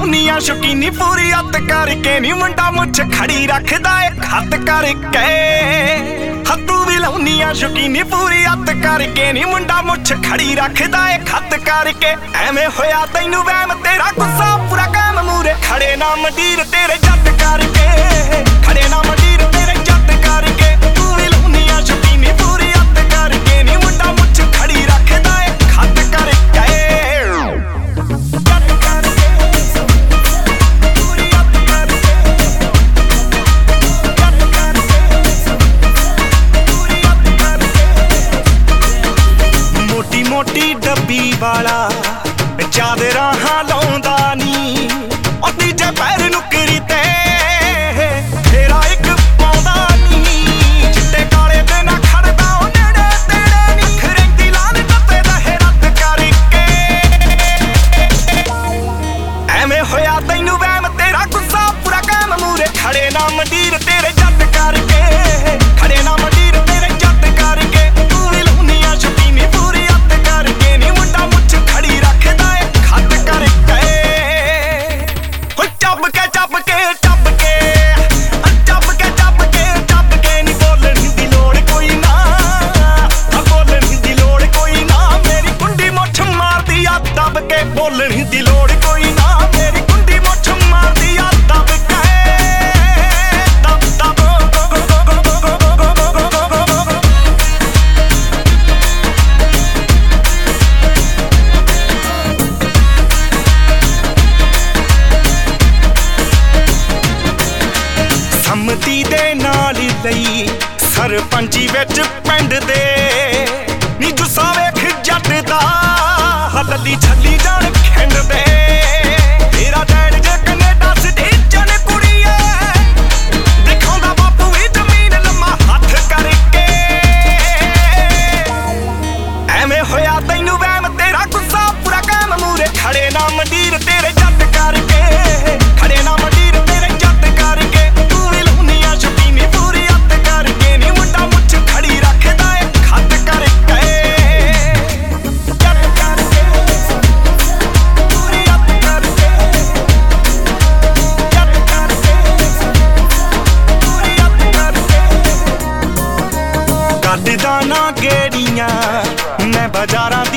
ਲਾਉਣੀ ਆ ਸ਼ੌਕੀਨੀ ਪੂਰੀ ਅੱਤ ਕਰਕੇ ਨੀ ਮੁੰਡਾ ਮੁੱਛ ਖੜੀ ਰੱਖਦਾ ਏ ਖੱਤ ਕਰਕੇ। ਹੱਤੂ ਵੀ ਲਾਉਣੀ ਆ ਸ਼ੌਕੀਨੀ ਪੂਰੀ ਅੱਤ ਕਰਕੇ ਨੀ ਮੁੰਡਾ ਮੁੱਛ ਖੜੀ ਰੱਖਦਾ ਏ ਖੱਤ ਕਰਕੇ। ਐਵੇਂ ਹੋਇਆ ਤੈਨੂੰ ਵਹਿਮ ਤੇਰਾ ਗੁੱਸਾ ਪੂਰਾ ਕੰਮ ਮੂਰੇ ਖੜੇ ਨਾ ਮੰਡੀਰ ਤੇਰੇ ਜੱਟ ਕਰਕੇ। ਖੜੇ ਨਾ ਮੰਡੀਰ ਤੇਰੇ ਜੱਟ ਕਰਕੇ। ਤੂੰ ਵੀ ਲਾਉਣੀ ਆ ਸ਼ੌਕੀਨੀ ਪੂਰੀ ਅੱਤ ਕਰਕੇ ਨੀ ਮੁੰਡਾ ਮੁੱਛ ਖੜੀ ਰੱਖਦਾ ਏ ਖੱਤ ਕਰਕੇ। ਮੋਟੀ ਡੱਬੀ ਵਾਲਾ ਚਾਦਰਾਂ ਲਾਉਂਦਾ ਨੀ ਉਹ ਤੀਜੇ ਪੈਰ ਨੁਕਰੀ ਤੇ ਫੇਰਾ ਇੱਕ ਪਾਉਂਦਾ ਨੀ। ਚਿੱਟੇ ਕਾਲੇ ਤੇ ਨਾ ਖੜਦਾ ਉਹ ਨੇੜੇ ਤੇਰੇ ਨੀ ਖਰੇਂਦੀ ਲਾਲ ਟੱਪੇ ਦਾ ਰੱਦ ਕਰਕੇ। ਐਵੇਂ ਹੋਇਆ ਤੈਨੂੰ ਵਹਿਮ ਤੇਰਾ ਗੁੱਸਾ ਪੂਰਾ ਕੰਮ ਮੂਰੇ ਖੜੇ ਨਾ ਮੰਡੀਰ ਤੇਰੇ ਜੱਟ ਕਰਕੇ। ਖੜੇ ਨਾ ਮੰਡੀਰ ਤੇਰੇ ਜੱਟ ਕਰਕੇ। ਤੂੰ ਵੀ ਲਾਉਣੀ ਆ ਸ਼ੌਕੀਨੀ ਪੂਰੀ ਅੱਤ ਕਰਕੇ ਨੀ ਮੁੰਡਾ ਮੁੱਛ ਖੜੀ ਰੱਖਦਾ ਏ ਖੱਤ ਕਰਕੇ। ਹੋ ਚੱਬ ਕੇ ਚੱਬ ਕੇ ਟੱਬ ਕੇ ਚੱਬ ਕੇ ਚੱਬ ਕੇ ਟੱਬ ਕੇ ਨੀ ਬੋਲਣ ਦੀ ਲੋੜ ਕੋਈ ਨਾ। ਬੋਲਣ ਦੀ ਲੋੜ ਕੋਈ ਨਾ ਮੇਰੀ ਕੁੰਡੀ ਮੁੱਛ ਮਾਰਦੀ ਆ ਦੱਬ ਕੇ। ਬੋਲਣ ਦੀ ਲੋੜ ਕੋਈ ਨਾ ਮੇਰੀ ਕੁੰਡੀ ਮੁੱਛ ਮਾਰਦੀ ਆ ਦੱਬ ਕੇ। ਸੰਮਤੀ ਦੇ ਨਾਲ ਲਈ ਸਰਪੰਚੀ ਵਿੱਚ ਪਿੰਡ ਦੇ ਨੀ ਜੁੱਸਾ ਵੇਖ ਜੱਟ ਦਾ ਲੱਲੀ ਛੱਲੀ ਜਾਣ ਖਿੰਡ ਦੇ। ਤੇਰਾ ਡੈਡ ਜੇ ਕੈਨੇਡਾ ਸਿਟੀਜ਼ਨ ਕੁੜੀਏ ਦਿਖਾਉਂਦਾ ਬਾਪੂ ਵੀ ਜ਼ਮੀਨ ਲੰਮਾ ਹੱਥ ਕਰਕੇ। ਐਵੇਂ ਹੋਇਆ ਤੈਨੂੰ ਵਹਿਮ ਤੇਰਾ ਗੁੱਸਾ ਪੂਰਾ ਕੰਮ ਮੂਰੇ ਖੜੇ ਨਾ ਮੰਡੀਰ ਤੇਰੇ ਜੱਟ ਕਰਕੇ। ਖੜੇ ਨਾ ਮੰਡੀਰ ਤੇਰੇ ਜੱਟ ਕਰਕੇ। ਤੂੰ ਵੀ ਲਾਉਣੀ ਆ ਸ਼ੌਕੀਨੀ ਪੂਰੀ ਅੱਤ ਕਰਕੇ ਨੀ ਮੁੰਡਾ ਮੁੱਛ ਖੜੀ ਰੱਖਦਾ ਏ ਖੱਤ ਕਰਕੇ। ਜੱਟ ਕਰਕੇ ਪੂਰੀ ਅੱਤ ਕਰਕੇ। ਜੱਟ ਕਰਕੇ ਪੂਰੀ ਅੱਤ ਕਰਕੇ। ਕੱਢਦਾ ਨਾ ਗੇੜੀਆਂ ਮੈਂ ਬਾਜ਼ਾਰਾਂ